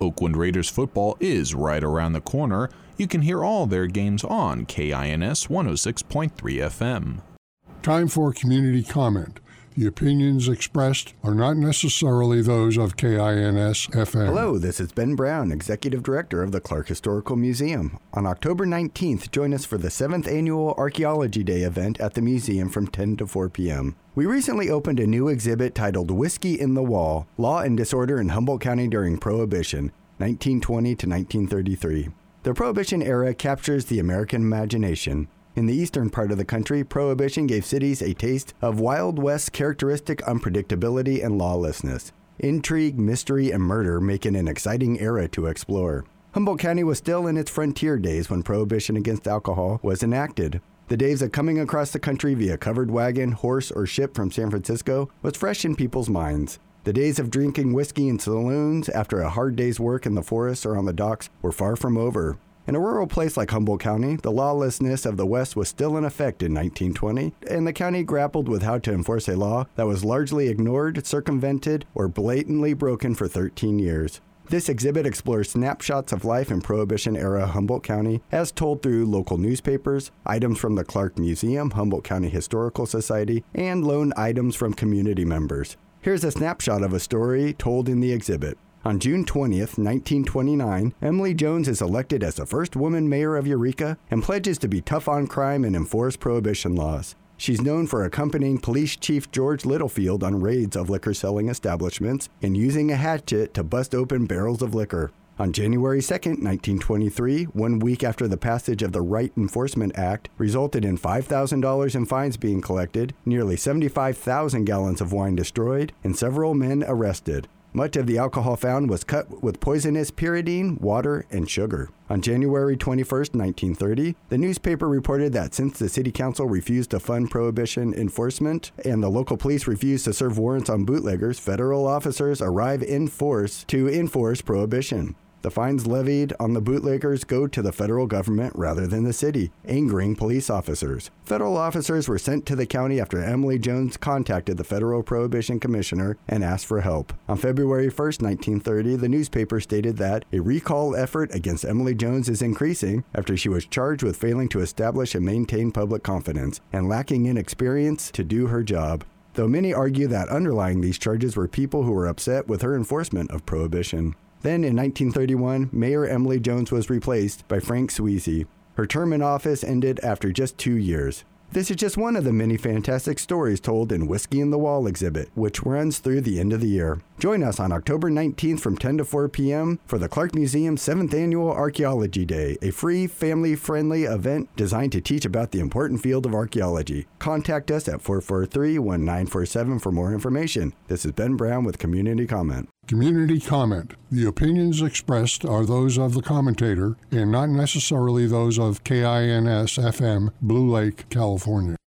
Oakland Raiders football is right around the corner. You can hear all their games on KINS 106.3 FM. Time for community comment. The opinions expressed are not necessarily those of KINS FM. Hello, this is Ben Brown, Executive Director of the Clark Historical Museum. On October 19th, join us for the 7th Annual Archaeology Day event at the museum from 10 to 4 p.m. We recently opened a new exhibit titled Whiskey in the Wall, Law and Disorder in Humboldt County During Prohibition, 1920 to 1933. The Prohibition era captures the American imagination. In the eastern part of the country, Prohibition gave cities a taste of Wild West characteristic unpredictability and lawlessness. Intrigue, mystery, and murder make it an exciting era to explore. Humboldt County was still in its frontier days when Prohibition against alcohol was enacted. The days of coming across the country via covered wagon, horse, or ship from San Francisco was fresh in people's minds. The days of drinking whiskey in saloons after a hard day's work in the forests or on the docks were far from over. In a rural place like Humboldt County, the lawlessness of the West was still in effect in 1920, and the county grappled with how to enforce a law that was largely ignored, circumvented, or blatantly broken for 13 years. This exhibit explores snapshots of life in Prohibition-era Humboldt County as told through local newspapers, items from the Clark Museum, Humboldt County Historical Society, and loaned items from community members. Here's a snapshot of a story told in the exhibit. On June 20th, 1929, Emily Jones is elected as the first woman mayor of Eureka and pledges to be tough on crime and enforce prohibition laws. She's known for accompanying Police Chief George Littlefield on raids of liquor-selling establishments and using a hatchet to bust open barrels of liquor. On January 2, 1923, 1 week after the passage of the Right Enforcement Act resulted in $5,000 in fines being collected, nearly 75,000 gallons of wine destroyed, and several men arrested. Much of the alcohol found was cut with poisonous pyridine, water, and sugar. On January 21, 1930, the newspaper reported that since the city council refused to fund prohibition enforcement and the local police refused to serve warrants on bootleggers, federal officers arrive in force to enforce prohibition. The fines levied on the bootleggers go to the federal government rather than the city, angering police officers. Federal officers were sent to the county after Emily Jones contacted the Federal Prohibition Commissioner and asked for help. On February 1, 1930, the newspaper stated that a recall effort against Emily Jones is increasing after she was charged with failing to establish and maintain public confidence and lacking in experience to do her job. Though many argue that underlying these charges were people who were upset with her enforcement of prohibition. Then in 1931, Mayor Emily Jones was replaced by Frank Sweezy. Her term in office ended after just 2 years. This is just one of the many fantastic stories told in Whiskey in the Wall exhibit, which runs through the end of the year. Join us on October 19th from 10 to 4 p.m. for the Clark Museum 7th Annual Archaeology Day, a free, family-friendly event designed to teach about the important field of archaeology. Contact us at 443-1947 for more information. This is Ben Brown with Community Comment. Community comment. The opinions expressed are those of the commentator and not necessarily those of KINS FM, Blue Lake, California.